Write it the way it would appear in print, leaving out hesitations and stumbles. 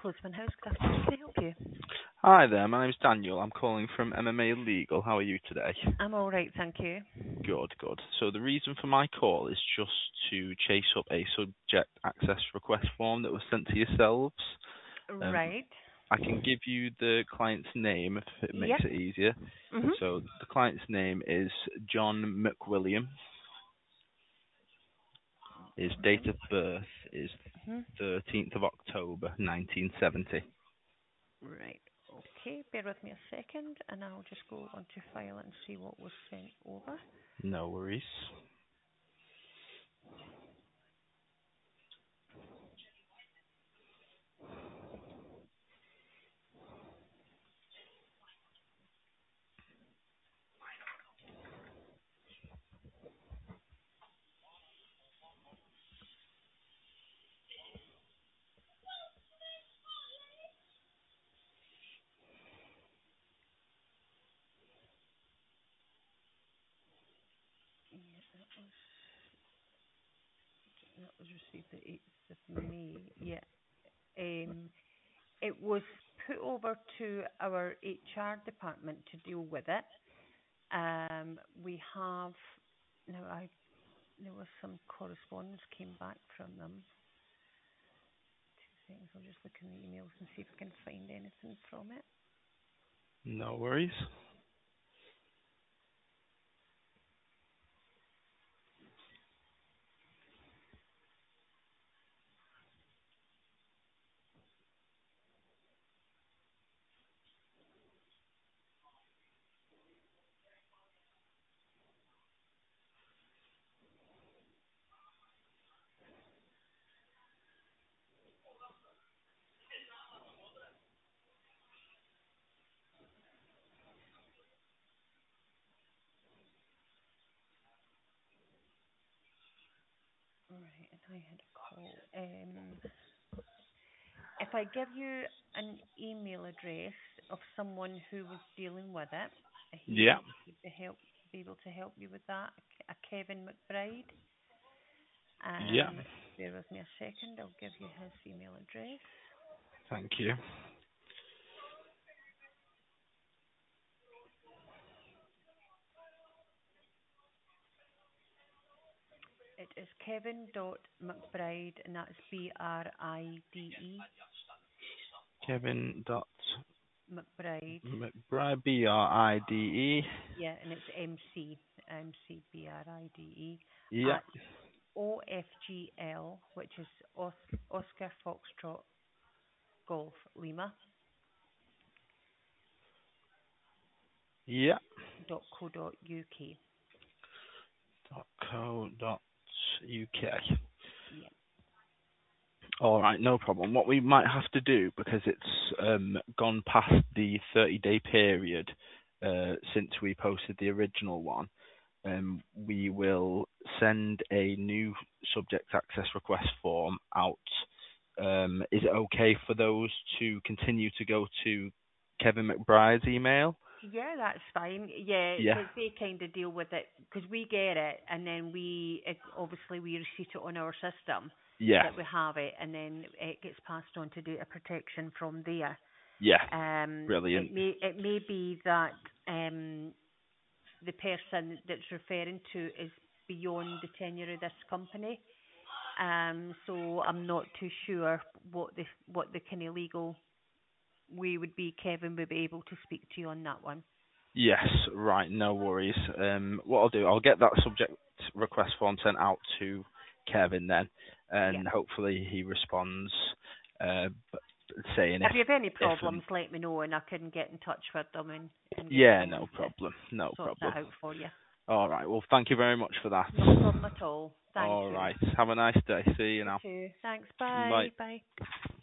Clothesman House, good afternoon. Can I help you? Hi there, my name's Daniel. I'm calling from MMA Legal. How are you today? I'm all right, thank you. Good, good. So the reason for my call is just to chase up a subject access request form that was sent to yourselves. Um, Right. I can give you the client's name if it makes Yep. it easier. Mhm. So the client's name is John McWilliam. His date William. of birth is Mhm. 13th of October 1970. Right. Okay. Bear with me a second, and I'll just go onto file and see what was sent over. No worries. Yeah, that was received the 8th of May. Yeah. Um, it was put over to our HR department to deal with it. We have now. There was some correspondence came back from them. Things. I'll just look in the emails and see if I can find anything from it. No worries. Right, and I had a call. If I give you an email address of someone who was dealing with it, Yeah, he would be able to help you with that. A Kevin McBride. yeah. Um, Bear with me a second. I'll give you his email address. Thank you. It is Kevin.McBride, and that's Bride. Kevin dot McBride. McBride, Bride, Yeah, and it's McBride yeah, at OFGL, which is Oscar Foxtrot Golf Lima yeah. .co.uk. Dot co dot uk. Yeah. All right, no problem. What we might have to do, because it's gone past the 30-day period since we posted the original one, we will send a new subject access request form out. Is it okay for those to continue to go to Kevin McBride's email? Yeah, that's fine. Yeah, Yeah. because they kind of deal with it because we get it, and then obviously we receipt it on our system Yeah. that we have it, and then it gets passed on to data protection from there. Yeah. It Brilliant. may be that the person that's referring to is beyond the tenure of this company. So I'm not too sure what the kind of legal way would be. Kevin would be able to speak to you on that one. Yes, right, no worries. What I'll do, I'll get that subject request form sent out to Kevin then, Yeah. and hopefully he responds, saying If you have any if problems, let me know and I can get in touch with them and get yeah, someone no to problem, no sort problem. that out for you. All right, well, thank you very much for that. No problem at all. Thank All you. right, have a nice day. See you You now. too. Thanks. Bye. Bye. Bye.